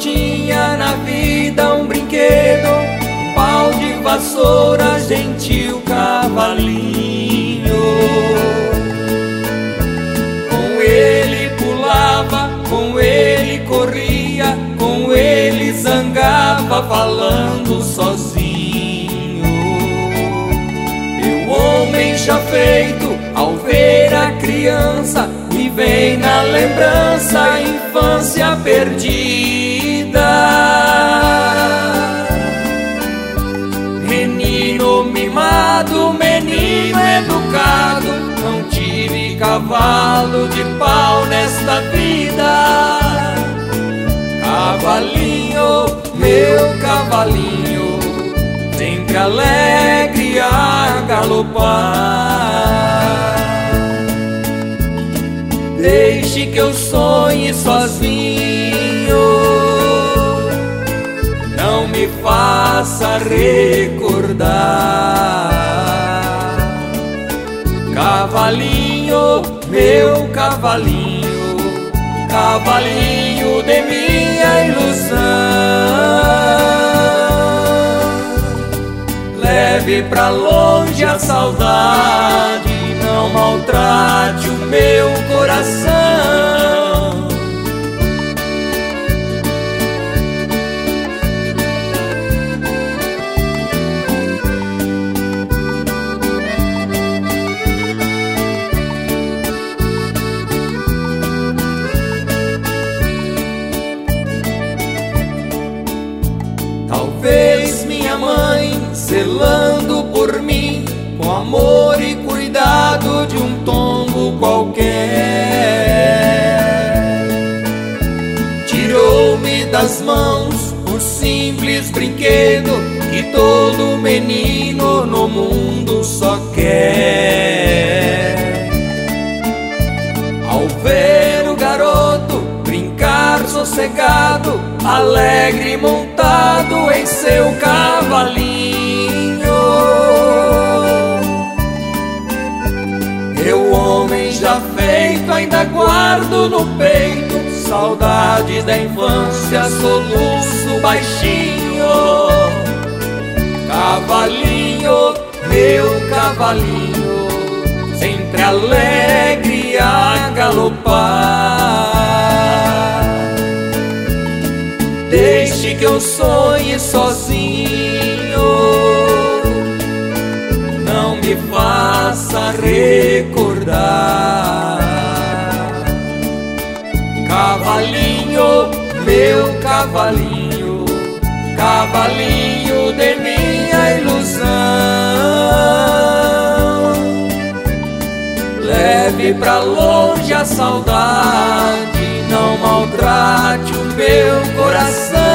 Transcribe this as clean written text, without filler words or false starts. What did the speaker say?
tinha na vida um brinquedo, um pau de vassoura, gentil cavalinho. Com ele pulava, com ele corria, com ele zangava, falando sozinho. E o homem já feito, ao ver a criança, me vem na lembrança a infância perdida. Menino mimado, menino educado, não tive cavalo de pau nesta vida. Cavalinho, meu cavalinho, sempre alegre a galopar. Deixe que eu sonhe sozinho, não me faça recordar. Cavalinho, meu cavalinho, cavalinho de minha ilusão, leve pra longe a saudade, não maltrate o meu coração. Talvez minha mãe, zelando por mim, com amor e cuidado de um tombo qualquer, tirou-me das mãos o simples brinquedo que todo menino no mundo só quer. Ao ver o garoto brincar sossegado, alegre montado em seu cavalinho, eu, homem já feito, ainda guardo no peito saudades da infância, soluço baixinho. Cavalinho, meu cavalinho, sempre alegre a galopar. Deixe que eu sonhe sozinho, não me faça recordar. Cavalinho, meu cavalinho, cavalinho de minha ilusão, leve pra longe a saudade, não maltrate o meu coração.